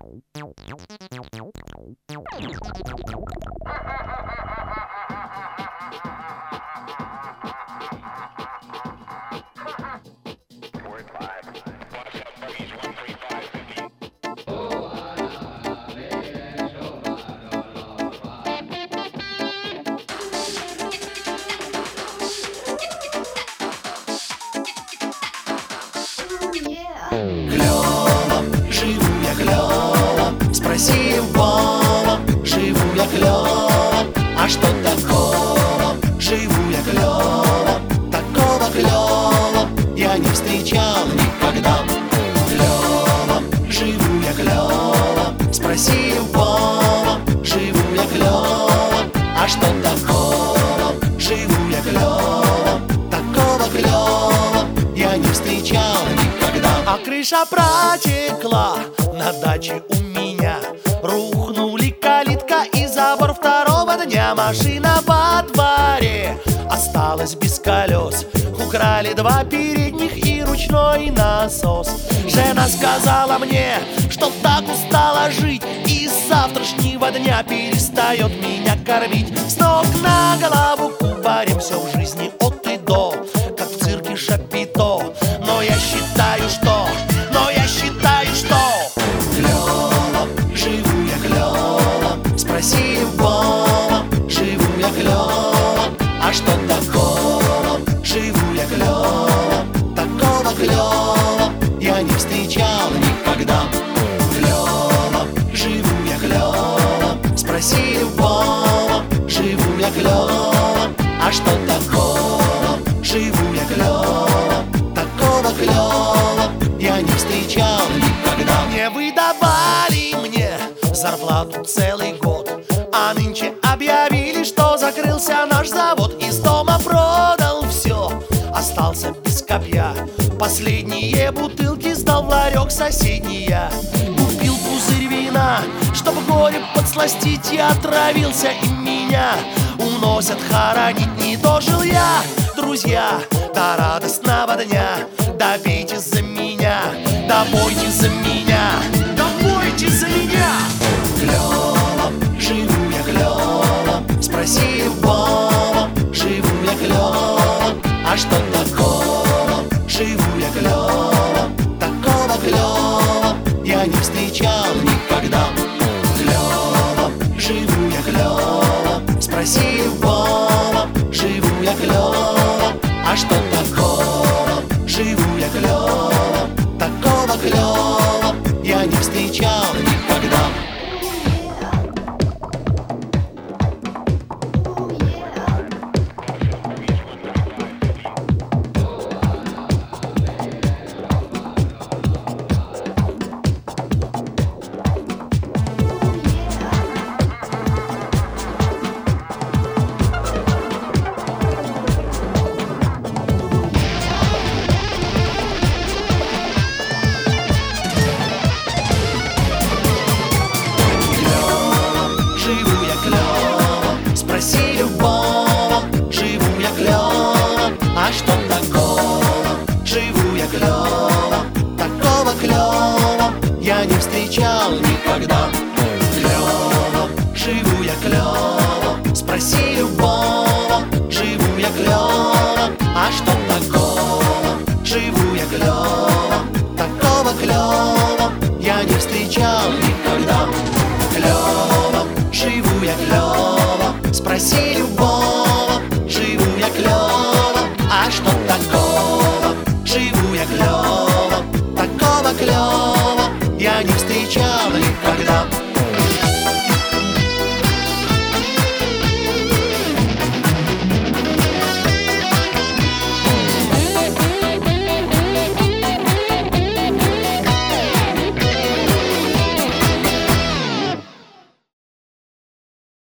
Клёво, живу я клёво, спроси Вова, живу я клёво, а что такого? Живу я клёво, такого клёво я не встречал никогда. Клёво, живу я клёво, спроси Вова, живу я клёво, а что такого? Живу я клёво, такого клёва я не встречал никогда. А крыша протекла на даче у меня, рухнули калитка и забор второго дня. Машина во дворе осталась без колес, украли два передних и ручной насос. Жена сказала мне, что так устала жить и с завтрашнего дня перестает меня кормить. С ног на голову кубарем все в жизни от и до, как в цирке Шапито. Но я считаю, что клёво, живу я клёво, спроси Вова, живу я клёво, а что такого? Живу я клёво, такого клёва я не встречал никогда. Клёво, живу я клёво, спроси Вова, живу я клёво, а что такого? Живу я клёво, такого клёва я не встречал никогда. Не выдавали мне зарплату целый год, а нынче объявили, что закрылся наш завод. Из дома продал все, остался без копья. Последние бутылки сдал в ларек соседний я. Купил пузырь вина, чтобы горе подсластить, и отравился, и меня уносят хоронить. Не дожил я, друзья, до радостного дня. Да пейте за меня, да пойте за меня, да пойте за меня. Клёво, живу я клёво, спроси Вова, живу я клёво, а что такого? Живу я клёво, такого клёва я не встречал никогда. Клёво, живу я клёво, спроси Вова, живу я клёво, а что такого? Живу я клёво, такого клёва я не встречал никогда. Спроси любого, живу я клёво, а что такого? Живу я клёво, такого клёва я не встречал никогда. Клёво, живу я клёво, спроси любого, живу я клёво, а что такого? Живу я клёво, такого клёва я не встречал никогда. Клёво, живу я клёво, спроси любого, живу я клёво, а что такого? Живу я клёво, такого клёва я не встречал.